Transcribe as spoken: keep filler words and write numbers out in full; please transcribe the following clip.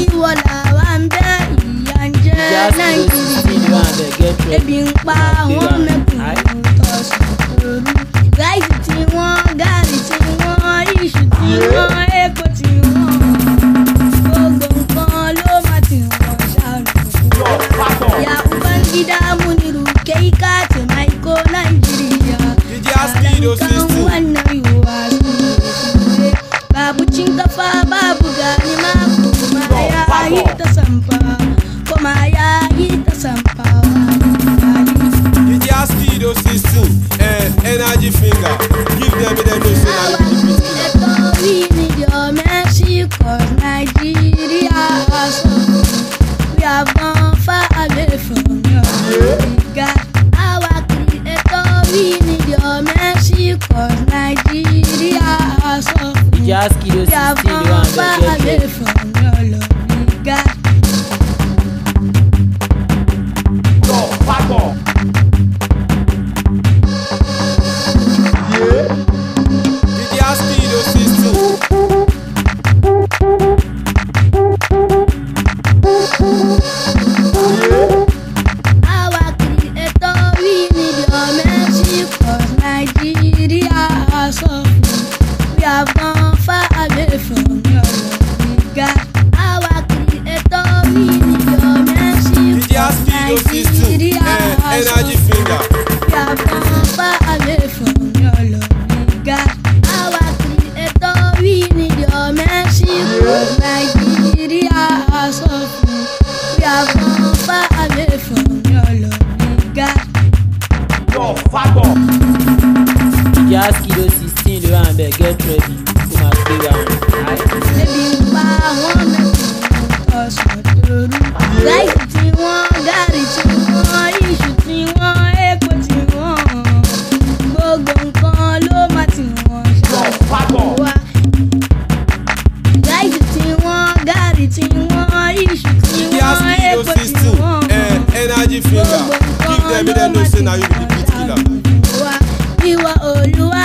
ìwọ làwa ń bẹ̀ ìyà ń jẹ Nàìjíríà. Ebi ń pa àwọn mẹ́kùnún tọ̀sán tòru. Ráìsì tí wọ́n, gààrí tí wọ́n, iṣu tí wọ́n, epo tí wọ́n. Gbogbo nǹkan ló máa ti wọ́n ṣàlùkò. Ya Ubangida Muniru Keika Temaiko Nigeria. Alankan wannan yiwuwa su ne. Babu shinkafa babu gani mako kuma ya yi ta samfa. Kuma ya yi ta samfa. Studio system, eh, energy finger. Give them the notion and we need your mercy, cause Nigeria so we have gone far away from your God. Our creator, we need your mercy, cause Nigeria so we have gone far away from your lovely God. We have gone far away from your lovely God. Our creator, we need your mercy. Nigeria, energy finger. We have gone far away from your lovely God. Our creator, we need your mercy. Nigeria, we have gone far away from your lovely God. Your father. Just kilo sixteen le one beg get ready for my stay round. Ebi ń pa àwọn mẹ́kùnún tọ̀sán tòru. Ráìsì tí wọ́n, gààrí tí wọ́n, iṣu tí wọ́n, epo tí wọ́n. Gbogbo nǹkan ló máa ti wọ́n ṣàlùkò wá. Ráìsì tí wọ́n, gààrí tí wọ́n, iṣu tí wọ́n, epo tí wọ́n. Energy finger. Give them the notion and you be the beat killer. Ìwọ Olúwa